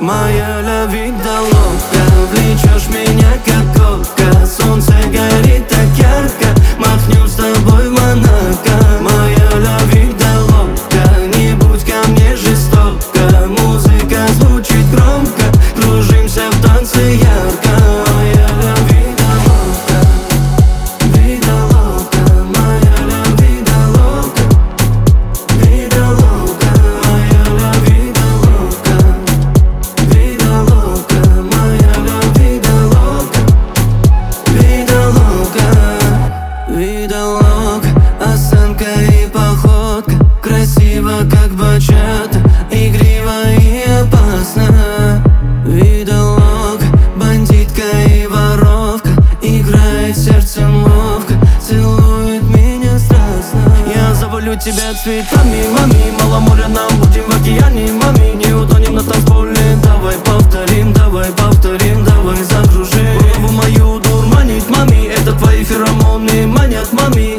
Моя ля вида лодка, влечешь меня как кока. Солнце горит так ярко, махнем с тобой в Монако. Моя ля вида лодка, не будь ко мне жестоко. Музыка звучит громко, кружимся в танце ярко. Моя ля вида лодка, вида лодка. Моя ля вида лодка, вида лодка. Моя ля вида лодка, vida loca, моя ля vida loca, vida loca, vida loca. Осанка и походка, красиво как бачата, игриво и опасно. Vida loca, бандитка и воровка, играет сердцем ловко, целует меня страстно. Я завалю тебя цветами, мами, мало моря, нам будем в океане, мами. Не утонем на танцполе, давай повторим, давай повторим, давай закружим. Голову мою дурманит, мами, это твои феромоны манят, мами.